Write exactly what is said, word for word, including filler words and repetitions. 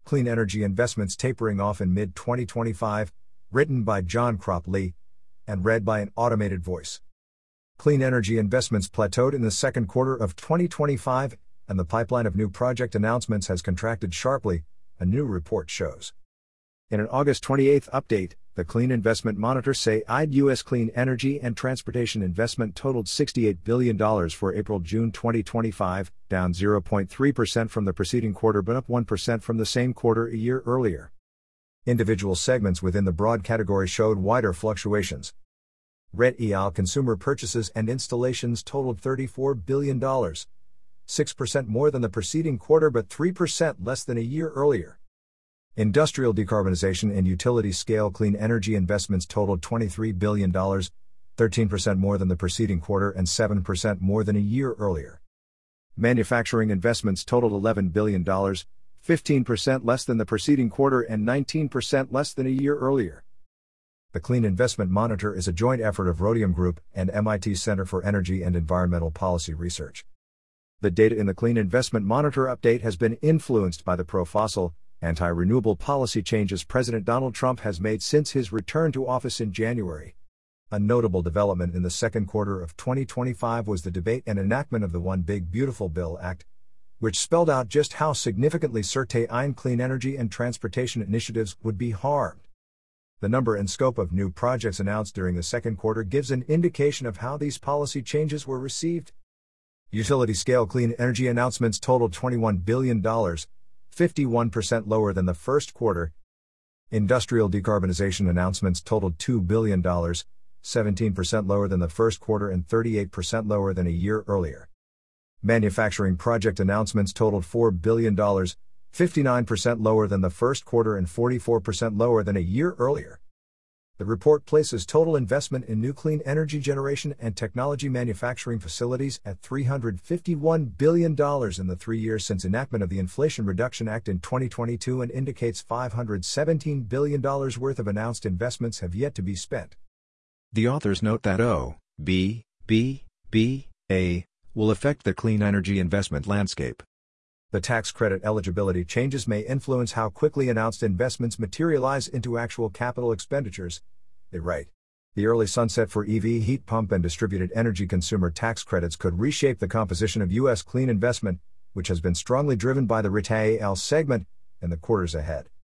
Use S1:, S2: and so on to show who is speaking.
S1: Clean Energy Investments Tapering Off in Mid twenty twenty-five, written by John Crop Lee, and read by an automated voice. Clean energy investments plateaued in the second quarter of twenty twenty-five, and the pipeline of new project announcements has contracted sharply, a new report shows. In an August twenty-eighth update, the Clean Investment Monitor say U S clean energy and transportation investment totaled sixty-eight billion dollars for April-June twenty twenty-five, down zero point three percent from the preceding quarter but up one percent from the same quarter a year earlier. Individual segments within the broad category showed wider fluctuations. Retail consumer purchases and installations totaled thirty-four billion dollars, six percent more than the preceding quarter but three percent less than a year earlier. Industrial decarbonization and utility-scale clean energy investments totaled twenty-three billion dollars, thirteen percent more than the preceding quarter and seven percent more than a year earlier. Manufacturing investments totaled eleven billion dollars, fifteen percent less than the preceding quarter and nineteen percent less than a year earlier. The Clean Investment Monitor is a joint effort of Rhodium Group and M I T Center for Energy and Environmental Policy Research. The data in the Clean Investment Monitor update has been influenced by the pro-fossil, anti-renewable policy changes President Donald Trump has made since his return to office in January. A notable development in the second quarter of twenty twenty-five was the debate and enactment of the One Big Beautiful Bill Act, which spelled out just how significantly certain clean energy and transportation initiatives would be harmed. The number and scope of new projects announced during the second quarter gives an indication of how these policy changes were received. Utility-scale clean energy announcements totaled twenty-one billion dollars, fifty-one percent lower than the first quarter. Industrial decarbonization announcements totaled two billion dollars, seventeen percent lower than the first quarter and thirty-eight percent lower than a year earlier. Manufacturing project announcements totaled four billion dollars, fifty-nine percent lower than the first quarter and forty-four percent lower than a year earlier. The report places total investment in new clean energy generation and technology manufacturing facilities at three hundred fifty-one billion dollars in the three years since enactment of the Inflation Reduction Act in twenty twenty-two and indicates five hundred seventeen billion dollars worth of announced investments have yet to be spent.
S2: The authors note that O, B, B, B, A will affect the clean energy investment landscape.
S1: The tax credit eligibility changes may influence how quickly announced investments materialize into actual capital expenditures, they write. The early sunset for E V heat pump and distributed energy consumer tax credits could reshape the composition of U S clean investment, which has been strongly driven by the retail segment, in the quarters ahead.